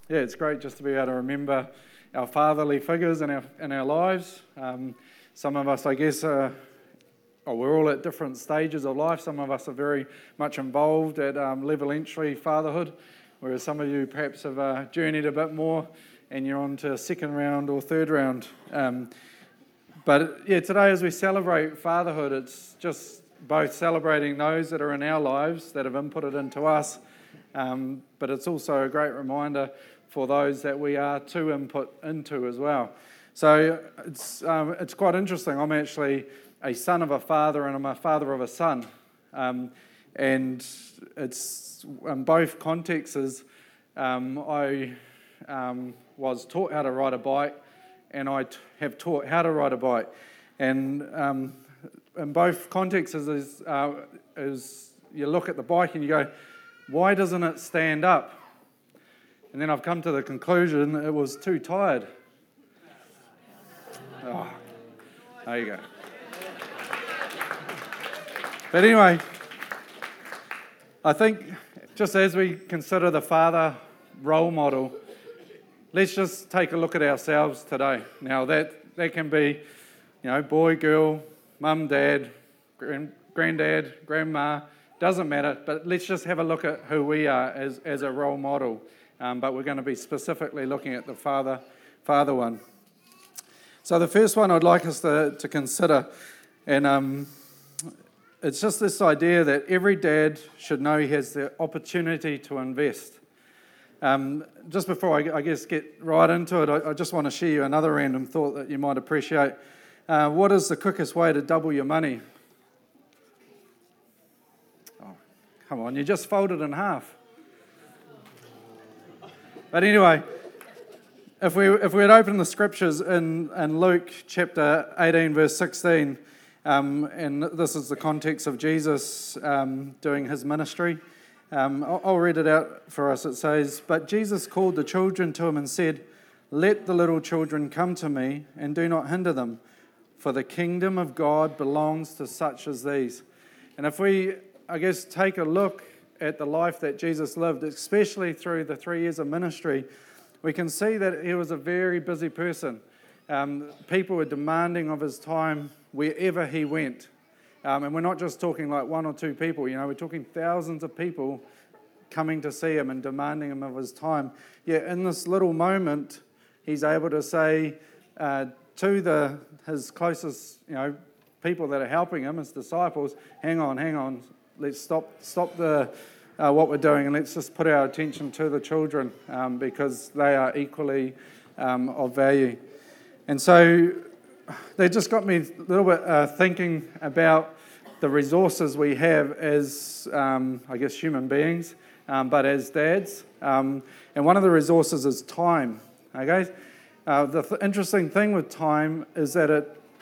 Yeah, it's great just to be able to remember our fatherly figures in our lives. Some of us, I guess, we're all at different stages of life. Some of us are very much involved at level entry fatherhood, whereas some of you perhaps have journeyed a bit more and you're on to second round or third round. But yeah, today as we celebrate fatherhood, it's just both celebrating those that are in our lives that have inputted into us, but it's also a great reminder for those that we are to input into as well. So it's quite interesting. I'm actually a son of a father and I'm a father of a son. And it's in both contexts, I was taught how to ride a bike and I have taught how to ride a bike. And in both contexts is you look at the bike and you go, why doesn't it stand up? And then I've come to the conclusion it was too tired. Oh, there you go. But anyway, I think just as we consider the father role model, let's just take a look at ourselves today. Now that can be, boy, girl, mum, dad, granddad, grandma, doesn't matter, but let's just have a look at who we are as a role model. But we're going to be specifically looking at the father one. So the first one I'd like us to consider, and it's just this idea that every dad should know he has the opportunity to invest. Just before I guess get right into it, I just want to share you another random thought that you might appreciate. What is the quickest way to double your money? Oh, come on, you just fold it in half. But anyway, if we had opened the scriptures in Luke chapter 18, verse 16, and this is the context of Jesus doing his ministry, I'll read it out for us. It says, "But Jesus called the children to him and said, 'Let the little children come to me, and do not hinder them, for the kingdom of God belongs to such as these.'" And if we, I guess, take a look at the life that Jesus lived, especially through the 3 years of ministry, we can see that he was a very busy person. People were demanding of his time wherever he went. And we're not just talking like one or two people, we're talking thousands of people coming to see him and demanding him of his time. Yet in this little moment, he's able to say to his closest, people that are helping him, his disciples, hang on, let's stop what we're doing and let's just put our attention to the children because they are equally of value. And so they just got me a little bit thinking about the resources we have as, I guess, human beings, but as dads. And one of the resources is time. Okay, the interesting thing with time is that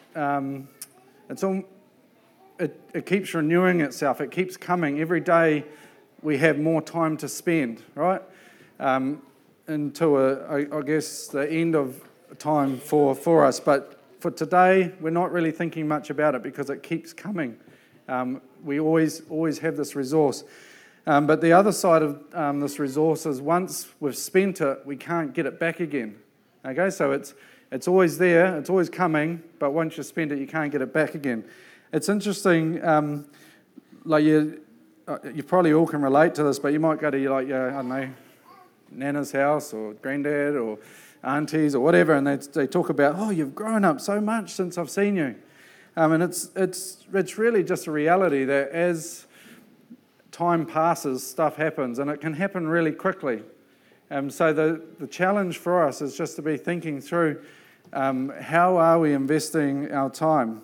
it keeps renewing itself. It keeps coming every day. We have more time to spend, right? Until I guess the end of time for us. But for today, we're not really thinking much about it because it keeps coming. We always have this resource. But the other side of this resource is once we've spent it, we can't get it back again. Okay, so it's always there, it's always coming, but once you spend it, you can't get it back again. It's interesting, you probably all can relate to this, but you might go to your Nana's house or granddad or aunties or whatever, and they talk about, oh, you've grown up so much since I've seen you. And it's really just a reality that as time passes, stuff happens, and it can happen really quickly. So the challenge for us is just to be thinking through how are we investing our time?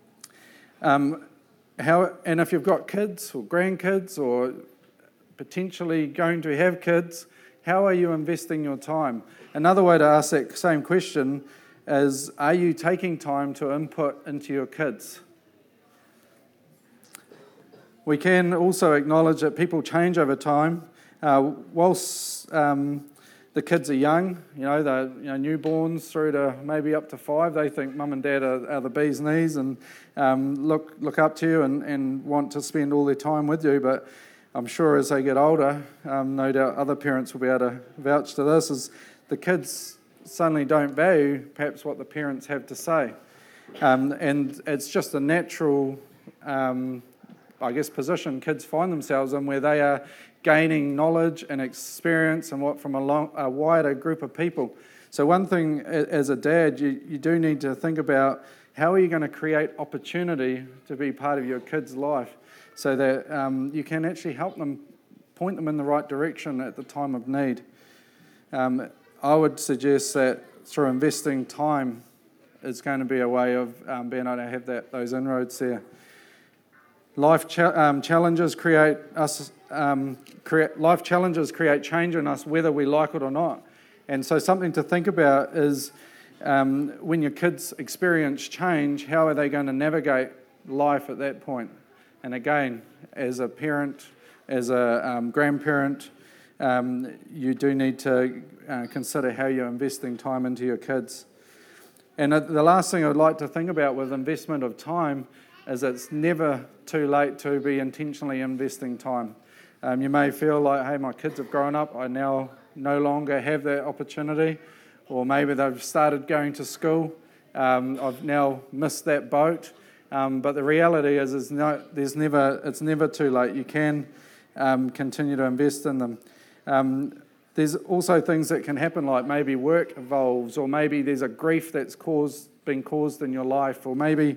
And if you've got kids or grandkids or potentially going to have kids, how are you investing your time? Another way to ask that same question is, are you taking time to input into your kids? We can also acknowledge that people change over time. Whilst the kids are young, they're newborns through to maybe up to 5, they think mum and dad are the bee's knees and look up to you and want to spend all their time with you. But I'm sure as they get older, no doubt other parents will be able to vouch to this, is the kids suddenly don't value perhaps what the parents have to say. And it's just a natural, position kids find themselves in, where they are gaining knowledge and experience and from a wider group of people. So one thing as a dad, you do need to think about, how are you going to create opportunity to be part of your kid's life so that you can actually help them, point them in the right direction at the time of need. I would suggest that through investing time is going to be a way of being able to have those inroads there. Life challenges create change in us, whether we like it or not. And so something to think about is when your kids experience change, how are they going to navigate life at that point? And again, as a parent, as a grandparent, you do need to consider how you're investing time into your kids. And the last thing I'd like to think about with investment of time is it's never too late to be intentionally investing time. You may feel like, hey, my kids have grown up, I now no longer have that opportunity, or maybe they've started going to school, I've now missed that boat. But the reality is it's never too late. You can continue to invest in them. There's also things that can happen, like maybe work evolves, or maybe there's a grief that's been caused in your life, or maybe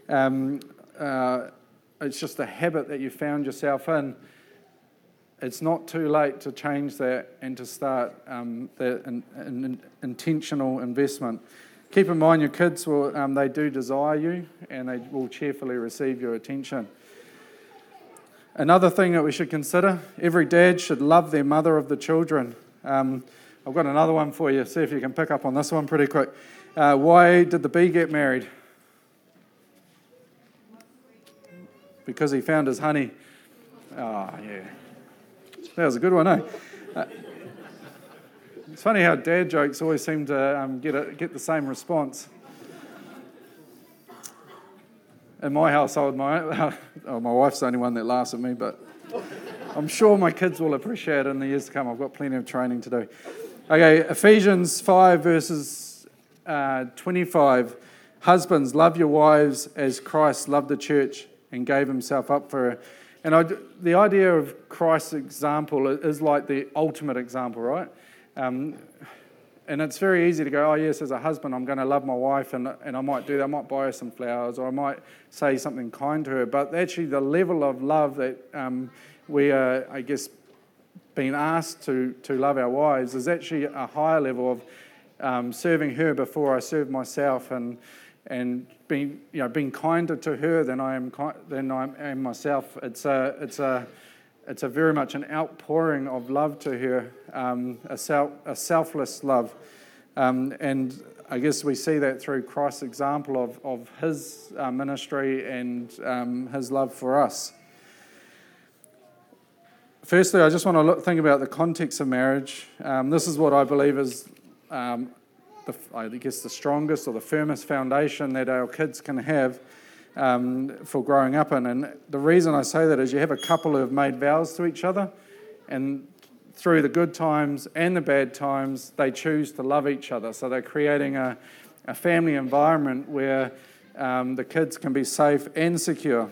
it's just a habit that you found yourself in. It's not too late to change that and to start an intentional investment. Keep in mind your kids they do desire you, and they will cheerfully receive your attention. Another thing that we should consider, every dad should love their mother of the children. I've got another one for you. See if you can pick up on this one pretty quick. Why did the bee get married? Because he found his honey. Oh, yeah. That was a good one, eh? It's funny how dad jokes always seem to get the same response. In my household, my wife's the only one that laughs at me, but I'm sure my kids will appreciate it in the years to come. I've got plenty of training to do. Okay, Ephesians 5 verses 25. Husbands, love your wives as Christ loved the church and gave himself up for her. And the idea of Christ's example is like the ultimate example, right? And it's very easy to go, oh yes, as a husband, I'm going to love my wife, and I might do that. I might buy her some flowers, or I might say something kind to her. But actually the level of love that we are, being asked to love our wives is actually a higher level of serving her before I serve myself, and being kinder to her than I am myself. It's a very much an outpouring of love to her, a selfless love, and I guess we see that through Christ's example of his ministry and his love for us. Firstly, I just want to think about the context of marriage. This is what I believe is the strongest or the firmest foundation that our kids can have for growing up in. And the reason I say that is you have a couple who have made vows to each other, and through the good times and the bad times, they choose to love each other. So they're creating a family environment where the kids can be safe and secure.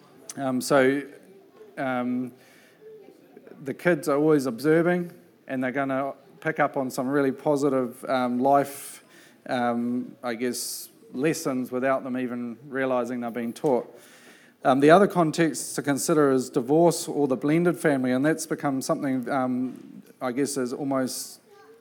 The kids are always observing, and they're going to pick up on some really positive life, lessons without them even realising they're being taught. The other context to consider is divorce or the blended family, and that's become something, is almost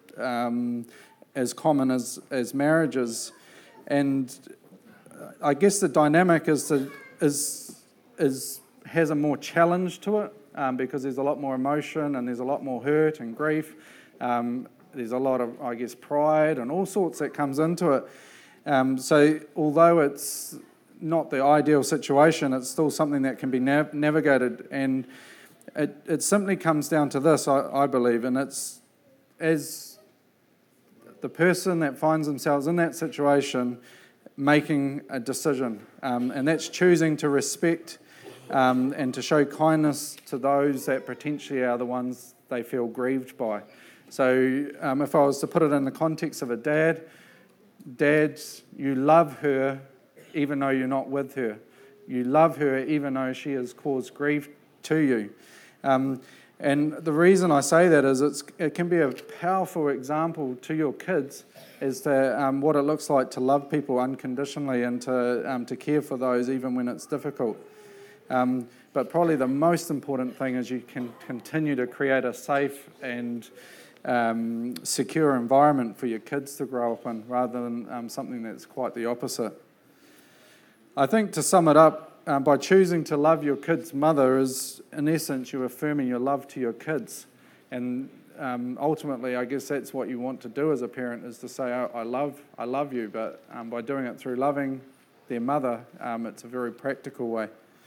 as common as marriages. And I guess the dynamic has a more challenge to it, because there's a lot more emotion and there's a lot more hurt and grief. There's a lot of, pride and all sorts that comes into it. So although it's not the ideal situation, it's still something that can be navigated. And it simply comes down to this, I believe, and it's as the person that finds themselves in that situation making a decision, and that's choosing to respect and to show kindness to those that potentially are the ones they feel grieved by. So if I was to put it in the context of a dad, dads, you love her even though you're not with her. You love her even though she has caused grief to you. And the reason I say that is it can be a powerful example to your kids as to what it looks like to love people unconditionally and to care for those even when it's difficult. But probably the most important thing is you can continue to create a safe and secure environment for your kids to grow up in rather than something that's quite the opposite. I think to sum it up, by choosing to love your kid's mother is, in essence, you're affirming your love to your kids. And ultimately, I guess that's what you want to do as a parent, is to say, oh, I love you. But by doing it through loving their mother, it's a very practical way.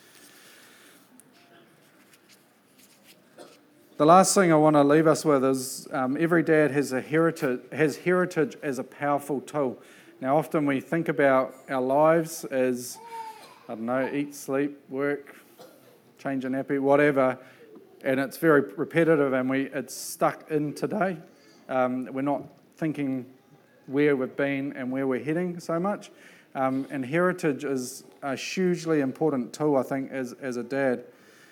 The last thing I want to leave us with is every dad has heritage as a powerful tool. Now, often we think about our lives as, I don't know, eat, sleep, work, change a nappy, whatever, and it's very repetitive and it's stuck in today. We're not thinking where we've been and where we're heading so much. And heritage is a hugely important tool, I think, as a dad.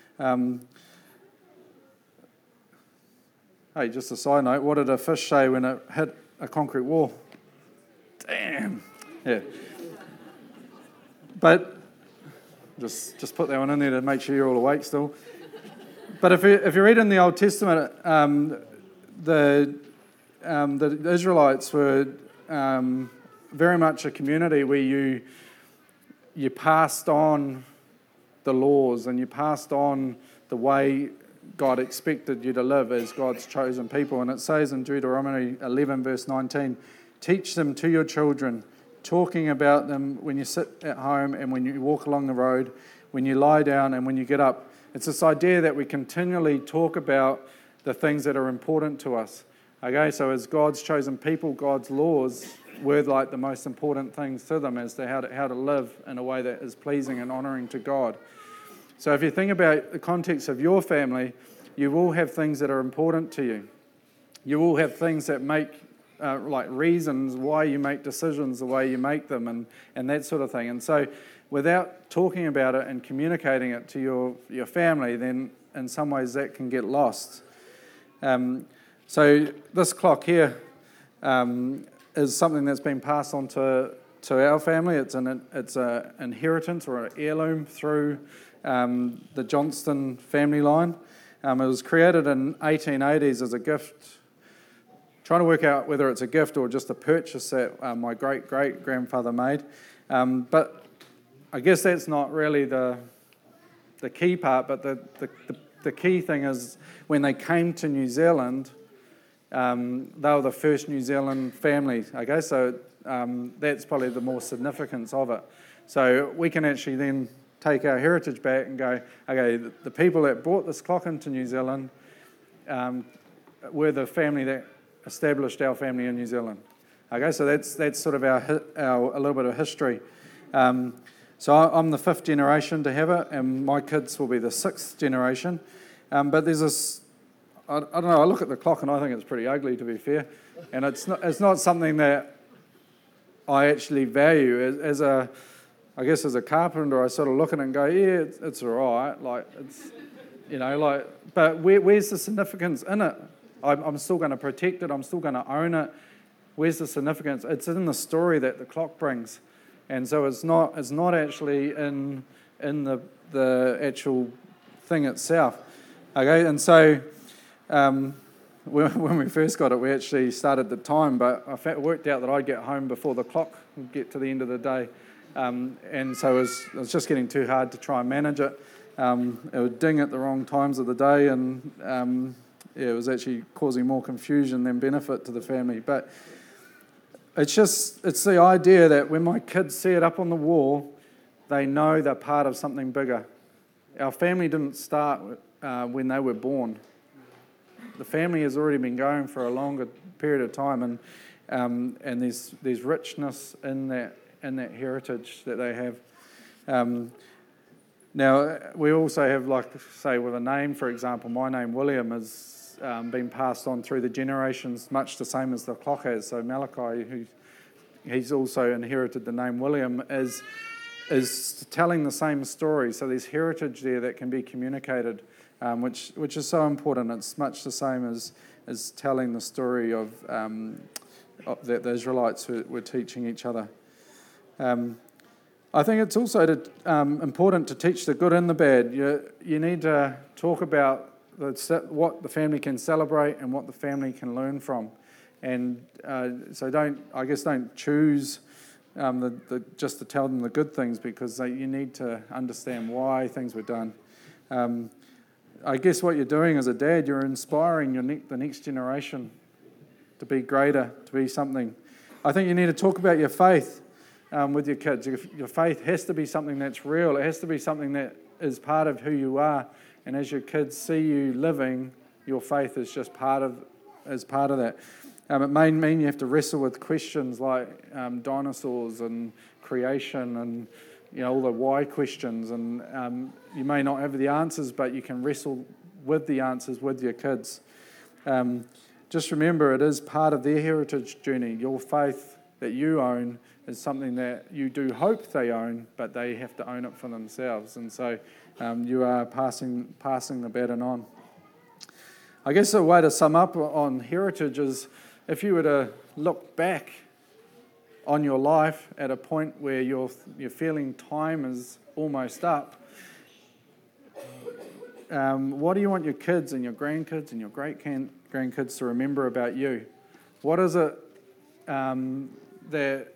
Hey, just a side note, what did a fish say when it hit a concrete wall? Damn. Yeah. But just put that one in there to make sure you're all awake still. But if you read in the Old Testament, the Israelites were very much a community where you passed on the laws and you passed on the way God expected you to live as God's chosen people. And it says in Deuteronomy 11 verse 19, teach them to your children, talking about them when you sit at home and when you walk along the road, when you lie down and when you get up. It's this idea that we continually talk about the things that are important to us. Okay, so as God's chosen people, God's laws were like the most important things to them as to how to live in a way that is pleasing and honouring to God. So if you think about the context of your family, you will have things that are important to you. You will have things that make, like reasons why you make decisions the way you make them and that sort of thing. And so without talking about it and communicating it to your family, then in some ways that can get lost. So this clock here is something that's been passed on to our family. It's an inheritance or an heirloom through the Johnston family line. It was created in 1880s as a gift. Trying to work out whether it's a gift or just a purchase that my great-great-grandfather made. But I guess that's not really the key part, but the key thing is when they came to New Zealand, they were the first New Zealand family. Okay, so that's probably the more significance of it. So we can actually then take our heritage back and go, okay, the people that brought this clock into New Zealand were the family that established our family in New Zealand. Okay, so that's sort of our a little bit of history. So I'm the fifth generation to have it, and my kids will be the sixth generation. But there's this, I don't know, I look at the clock and I think it's pretty ugly, to be fair, and it's not something that I actually value as a carpenter. I sort of look at it and go, yeah, it's all right. Like it's, but where's the significance in it? I'm still going to protect it. I'm still going to own it. Where's the significance? It's in the story that the clock brings, and so it's not actually in the actual thing itself. Okay, and so when we first got it, we actually started the time, but it worked out that I'd get home before the clock would get to the end of the day. And so it was just getting too hard to try and manage it. It would ding at the wrong times of the day, and it was actually causing more confusion than benefit to the family. But it's the idea that when my kids see it up on the wall, they know they're part of something bigger. Our family didn't start when they were born. The family has already been going for a longer period of time, and there's richness in that heritage that they have. Now, we also have, like, say, with a name, for example, my name, William, has been passed on through the generations, much the same as the clock has. So Malachi, he's also inherited the name William, is telling the same story. So there's heritage there that can be communicated, which is so important. It's much the same as telling the story of that the Israelites were teaching each other. I think it's also important to teach the good and the bad. You need to talk about what the family can celebrate and what the family can learn from. And so don't choose just to tell them the good things, because you need to understand why things were done. I guess what you're doing as a dad, you're inspiring the next generation to be greater, to be something. I think you need to talk about your faith with your kids. Your faith has to be something that's real. It has to be something that is part of who you are. And as your kids see you living, your faith is just part of that. It may mean you have to wrestle with questions like dinosaurs and creation and all the why questions. And you may not have the answers, but you can wrestle with the answers with your kids. Just remember, it is part of their heritage journey. Your faith that you own is something that you do hope they own, but they have to own it for themselves. And so you are passing the baton on. I guess a way to sum up on heritage is, if you were to look back on your life at a point where you're feeling time is almost up, what do you want your kids and your grandkids and your great-grandkids to remember about you? What is it that,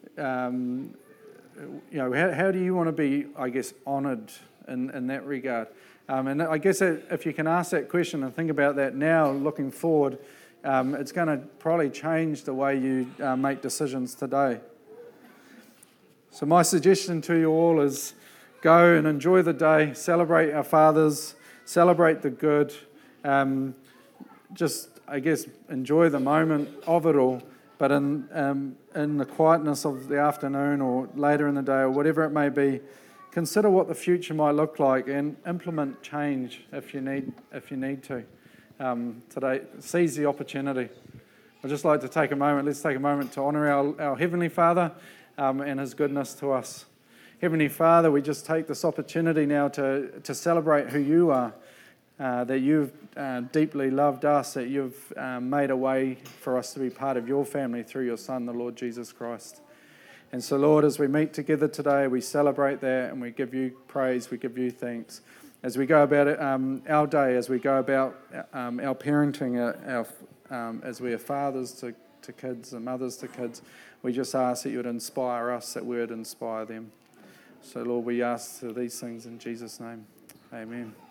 how do you want to be, I guess, honoured in that regard? And I guess if you can ask that question and think about that now, looking forward, it's going to probably change the way you make decisions today. So my suggestion to you all is go and enjoy the day, celebrate our fathers, celebrate the good, just, I guess, enjoy the moment of it all, but in the quietness of the afternoon or later in the day or whatever it may be, consider what the future might look like and implement change if you need to. Today, seize the opportunity. I'd just like to take a moment. Let's take a moment to honour our Heavenly Father and His goodness to us. Heavenly Father, we just take this opportunity now to celebrate who You are, that You've deeply loved us, that You've made a way for us to be part of Your family through Your Son, the Lord Jesus Christ. And so, Lord, as we meet together today, we celebrate that and we give You praise, we give You thanks. As we go about it, our day, as we go about our parenting, as we are fathers to kids and mothers to kids, we just ask that You would inspire us, that we would inspire them. So, Lord, we ask these things in Jesus' name. Amen.